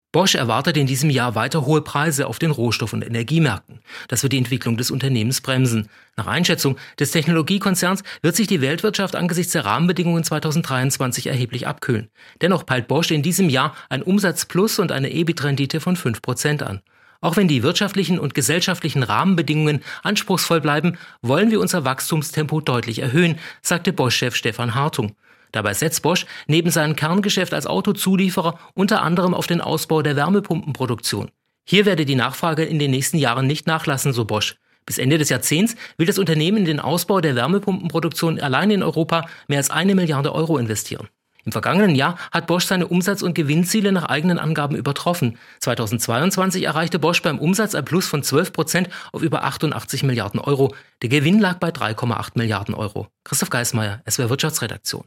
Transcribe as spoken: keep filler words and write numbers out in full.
Bosch erwartet in diesem Jahr weiter hohe Preise auf den Rohstoff- und Energiemärkten. Das wird die Entwicklung des Unternehmens bremsen. Nach Einschätzung des Technologiekonzerns wird sich die Weltwirtschaft angesichts der Rahmenbedingungen zweitausenddreiundzwanzig erheblich abkühlen. Dennoch peilt Bosch in diesem Jahr ein Umsatzplus und eine E B I T-Rendite von fünf Prozent an. Auch wenn die wirtschaftlichen und gesellschaftlichen Rahmenbedingungen anspruchsvoll bleiben, wollen wir unser Wachstumstempo deutlich erhöhen, sagte Bosch-Chef Stefan Hartung. Dabei setzt Bosch neben seinem Kerngeschäft als Autozulieferer unter anderem auf den Ausbau der Wärmepumpenproduktion. Hier werde die Nachfrage in den nächsten Jahren nicht nachlassen, so Bosch. Bis Ende des Jahrzehnts will das Unternehmen in den Ausbau der Wärmepumpenproduktion allein in Europa mehr als eine Milliarde Euro investieren. Im vergangenen Jahr hat Bosch seine Umsatz- und Gewinnziele nach eigenen Angaben übertroffen. zweitausendzweiundzwanzig erreichte Bosch beim Umsatz ein Plus von zwölf Prozent auf über achtundachtzig Milliarden Euro. Der Gewinn lag bei drei Komma acht Milliarden Euro. Christoph Geismeier, S W R Wirtschaftsredaktion.